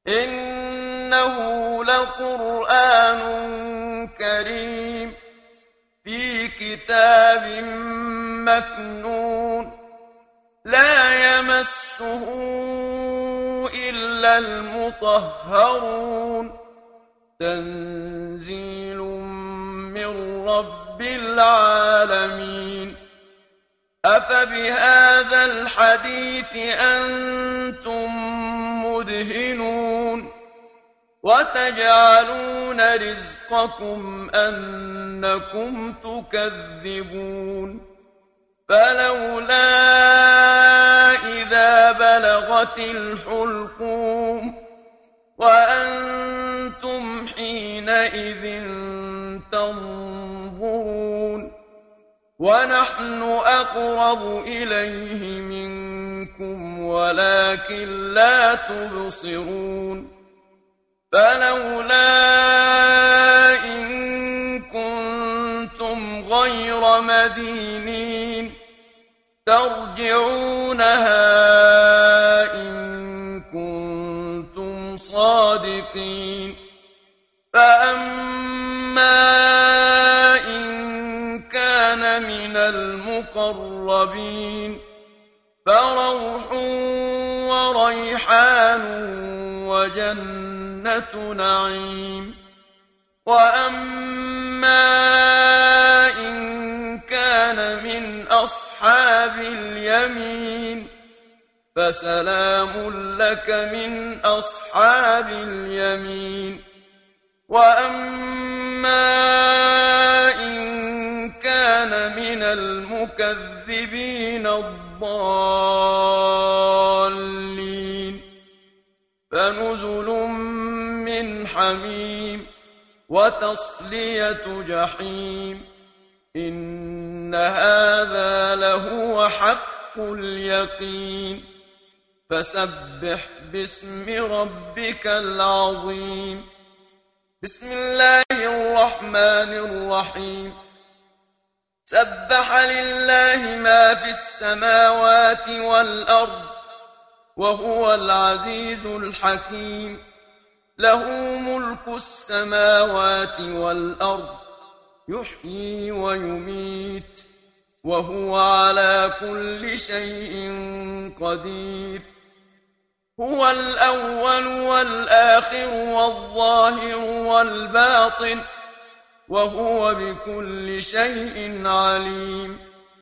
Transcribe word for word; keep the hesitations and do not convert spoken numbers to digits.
إنه لقرآن كريم في كتاب مكنون لا يمسه إلا المطهرون تنزيل من رب العالمين أفبهذا الحديث أنتم مدهنون وتجعلون رزقكم أنكم تكذبون فلولا إذا بلغت الحلقوم وأنتم حينئذ تنظرون ونحن أقرب إليه منكم ولكن لا تبصرون فلولا إن كنتم غير مدينين ترجعونها إن كنتم صادقين فأما إن كان من المقربين فروح وريحان وجنة نعيم وأما إن كان من أصحاب اليمين فسلام لك من أصحاب اليمين وأما إن كان من المكذبين الضالين فنزل من حميم وتصلية جحيم إن هذا لهو حق اليقين فسبح باسم ربك العظيم بسم الله الرحمن الرحيم سبح لله ما في السماوات والأرض وهو العزيز الحكيم له ملك السماوات والأرض يحيي ويميت وهو على كل شيء قدير هو الأول والآخر والظاهر والباطن وهو بكل شيء عليم